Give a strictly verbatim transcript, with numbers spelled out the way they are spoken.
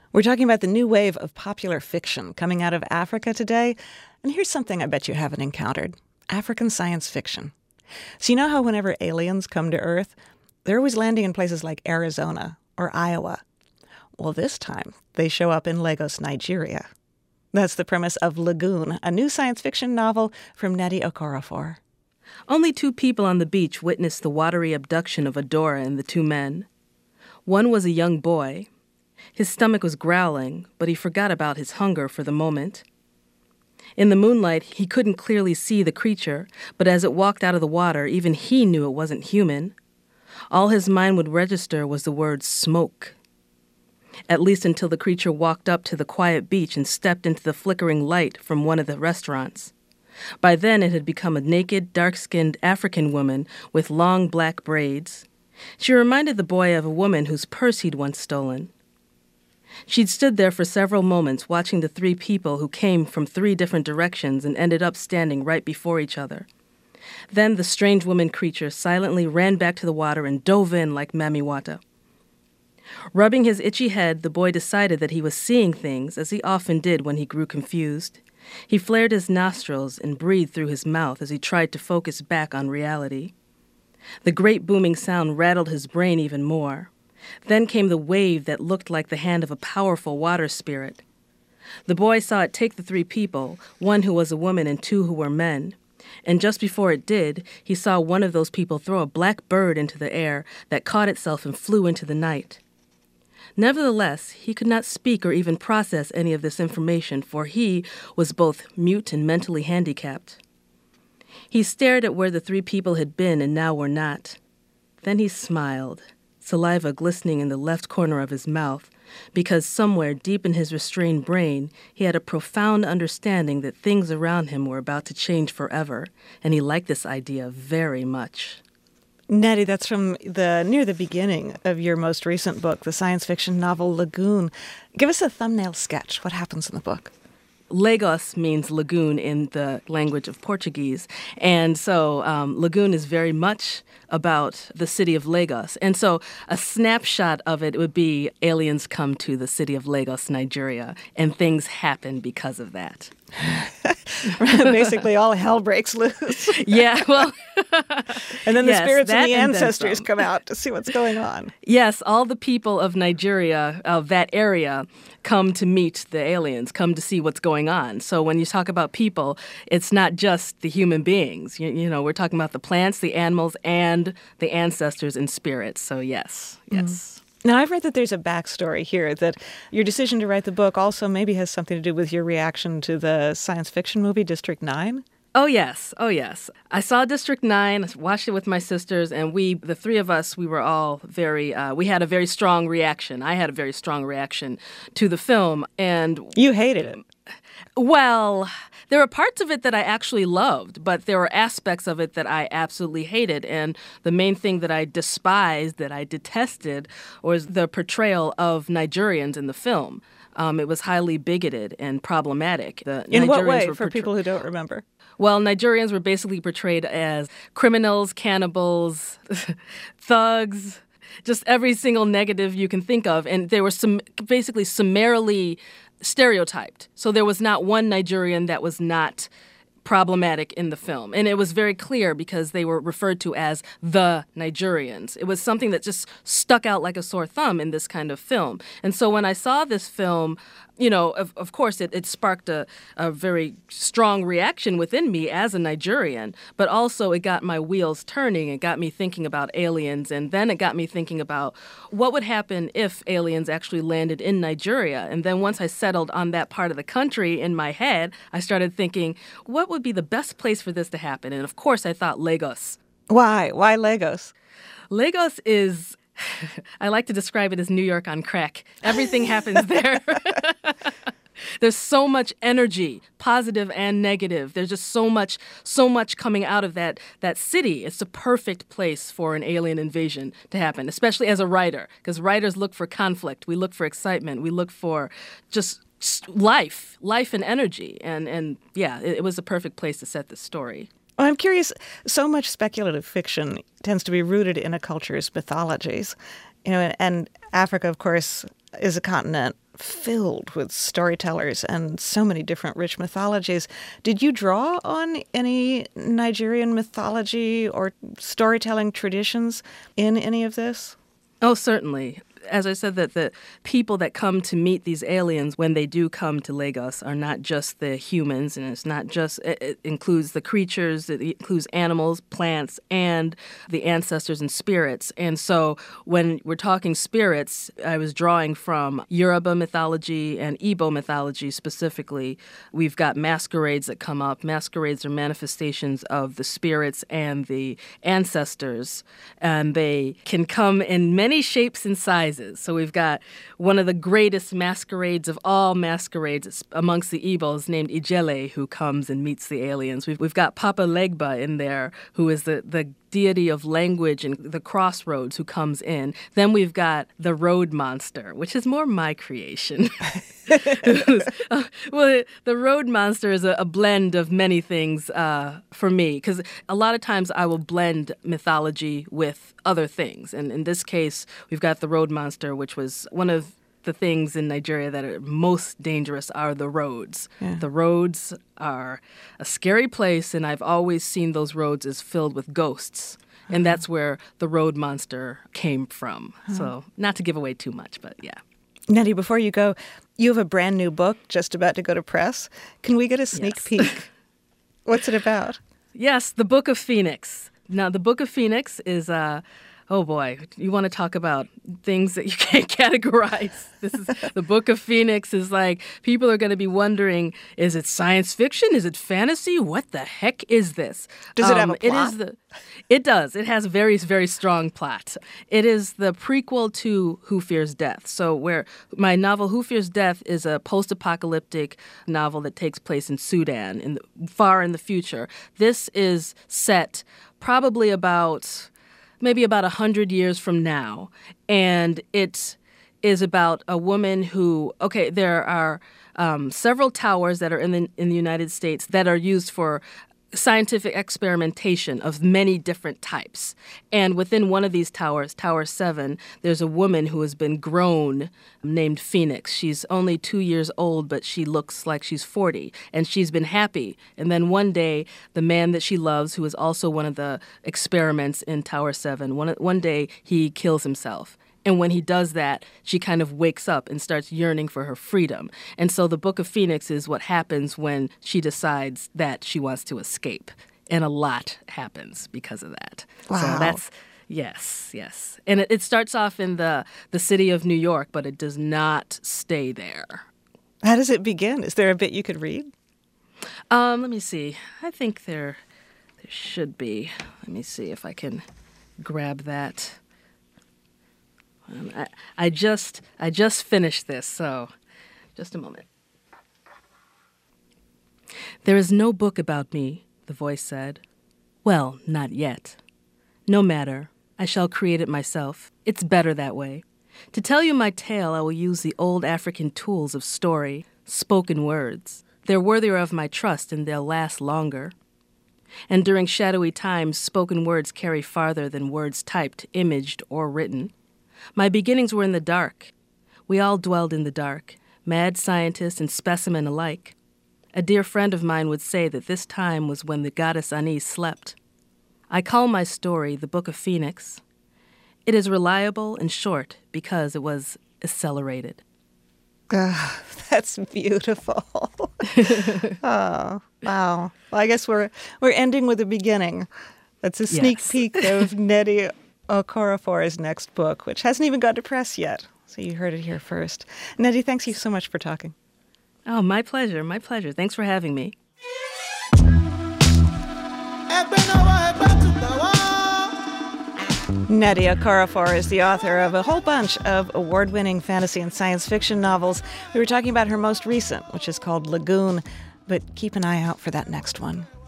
We're talking about the new wave of popular fiction coming out of Africa today. And here's something I bet you haven't encountered. African science fiction. So you know how whenever aliens come to Earth, they're always landing in places like Arizona or Iowa. Well, this time, they show up in Lagos, Nigeria. That's the premise of Lagoon, a new science fiction novel from Nnedi Okorafor. Only two people on the beach witnessed the watery abduction of Adora and the two men. One was a young boy. His stomach was growling, but he forgot about his hunger for the moment. In the moonlight, he couldn't clearly see the creature, but as it walked out of the water, even he knew it wasn't human. All his mind would register was the word smoke. At least until the creature walked up to the quiet beach and stepped into the flickering light from one of the restaurants. By then, it had become a naked, dark-skinned African woman with long black braids. She reminded the boy of a woman whose purse he'd once stolen. She'd stood there for several moments watching the three people who came from three different directions and ended up standing right before each other. Then the strange woman creature silently ran back to the water and dove in like Mami Wata. Rubbing his itchy head, the boy decided that he was seeing things, as he often did when he grew confused. He flared his nostrils and breathed through his mouth as he tried to focus back on reality. The great booming sound rattled his brain even more. Then came the wave that looked like the hand of a powerful water spirit. The boy saw it take the three people, one who was a woman and two who were men. And just before it did, he saw one of those people throw a black bird into the air that caught itself and flew into the night. Nevertheless, he could not speak or even process any of this information, for he was both mute and mentally handicapped. He stared at where the three people had been and now were not. Then he smiled, saliva glistening in the left corner of his mouth, because somewhere deep in his restrained brain, he had a profound understanding that things around him were about to change forever, and he liked this idea very much. Nnedi, that's from the near the beginning of your most recent book, the science fiction novel Lagoon. Give us a thumbnail sketch. What happens in the book? Lagos means lagoon in the language of Portuguese. And so um, Lagoon is very much about the city of Lagos. And so a snapshot of it would be aliens come to the city of Lagos, Nigeria, and things happen because of that. Basically, all hell breaks loose. Yeah, well... and then the yes, spirits of the and ancestors come out to see what's going on. Yes, all the people of Nigeria, of that area, come to meet the aliens, come to see what's going on. So when you talk about people, it's not just the human beings. You, you know, we're talking about the plants, the animals, and the ancestors and spirits. So yes, yes. Mm. Now, I've read that there's a backstory here, that your decision to write the book also maybe has something to do with your reaction to the science fiction movie District nine. Oh, yes. Oh, yes. I saw District nine, watched it with my sisters, and we, the three of us, we were all very, uh, we had a very strong reaction. I had a very strong reaction to the film. And you hated it. Well, there were parts of it that I actually loved, but there were aspects of it that I absolutely hated. And the main thing that I despised, that I detested, was the portrayal of Nigerians in the film. Um, it was highly bigoted and problematic. The in Nigerians what way, were for portray- people who don't remember? Well, Nigerians were basically portrayed as criminals, cannibals, thugs, just every single negative you can think of. And they were sum- basically summarily stereotyped. So there was not one Nigerian that was not problematic in the film. And it was very clear because they were referred to as the Nigerians. It was something that just stuck out like a sore thumb in this kind of film. And so when I saw this film, you know, of, of course, it, it sparked a, a very strong reaction within me as a Nigerian, but also it got my wheels turning. It got me thinking about aliens, and then it got me thinking about what would happen if aliens actually landed in Nigeria. And then once I settled on that part of the country in my head, I started thinking, what would be the best place for this to happen? And of course, I thought Lagos. Why? Why Lagos? Lagos is... I like to describe it as New York on crack. Everything happens there. There's so much energy, positive and negative. There's just so much, so much coming out of that that city. It's the perfect place for an alien invasion to happen, especially as a writer, because writers look for conflict. We look for excitement. We look for just life, life and energy. And, and yeah, it, it was the perfect place to set this story. Well, I'm curious, so much speculative fiction tends to be rooted in a culture's mythologies. You know, and Africa, of course, is a continent filled with storytellers and so many different rich mythologies. Did you draw on any Nigerian mythology or storytelling traditions in any of this? Oh, certainly. As I said, that the people that come to meet these aliens when they do come to Lagos are not just the humans, and it's not just, it, it includes the creatures, it includes animals, plants, and the ancestors and spirits. And so when we're talking spirits, I was drawing from Yoruba mythology and Igbo mythology specifically. We've got masquerades that come up. Masquerades are manifestations of the spirits and the ancestors, and they can come in many shapes and sizes. So we've got one of the greatest masquerades of all masquerades amongst the Igbos named Ijele, who comes and meets the aliens. We've, we've got Papa Legba in there, who is the, the deity of language and the crossroads, who comes in. Then we've got the road monster, which is more my creation. uh, well, the road monster is a, a blend of many things uh, for me, because a lot of times I will blend mythology with other things. And in this case, we've got the road monster, which was one of the things in Nigeria that are most dangerous are the roads. Yeah. The roads are a scary place, and I've always seen those roads as filled with ghosts. Uh-huh. And that's where the road monster came from. Uh-huh. So not to give away too much, but yeah. Nettie, before you go, you have a brand new book just about to go to press. Can we get a sneak yes. peek? What's it about? Yes, The Book of Phoenix. Now, The Book of Phoenix is... Uh, Oh, boy, you want to talk about things that you can't categorize. This is the Book of Phoenix is like, people are going to be wondering, is it science fiction? Is it fantasy? What the heck is this? Does um, it have a plot? It, is the, it does. It has a very, very strong plot. It is the prequel to Who Fears Death. So where my novel Who Fears Death is a post-apocalyptic novel that takes place in Sudan, in the, far in the future. This is set probably about... maybe about one hundred years from now. And it is about a woman who, okay, there are um, several towers that are in the, in the United States that are used for scientific experimentation of many different types. And within one of these towers, Tower seven, there's a woman who has been grown named Phoenix. She's only two years old, but she looks like she's forty, and she's been happy. And then one day, the man that she loves, who is also one of the experiments in Tower seven, one, one day he kills himself. And when he does that, she kind of wakes up and starts yearning for her freedom. And so the Book of Phoenix is what happens when she decides that she wants to escape. And a lot happens because of that. Wow. So that's, yes, yes. And it, it starts off in the, the city of New York, but it does not stay there. How does it begin? Is there a bit you could read? Um, let me see. I think there, there should be. Let me see if I can grab that. I, I just I just finished this, so just a moment. There is no book about me, the voice said. Well, not yet. No matter. I shall create it myself. It's better that way. To tell you my tale, I will use the old African tools of story, spoken words. They're worthier of my trust, and they'll last longer. And during shadowy times, spoken words carry farther than words typed, imaged, or written. My beginnings were in the dark. We all dwelled in the dark, mad scientist and specimen alike. A dear friend of mine would say that this time was when the goddess Anis slept. I call my story the Book of Phoenix. It is reliable and short because it was accelerated. Oh, that's beautiful. Oh, wow. Well, I guess we're we're ending with a beginning. That's a sneak Yes. peek of Nettie Okorafor's next book, which hasn't even got to press yet. So you heard it here first. Nettie, thanks you so much for talking. Oh, my pleasure, my pleasure. Thanks for having me. Nettie Okorafor is the author of a whole bunch of award-winning fantasy and science fiction novels. We were talking about her most recent, which is called Lagoon, but keep an eye out for that next one.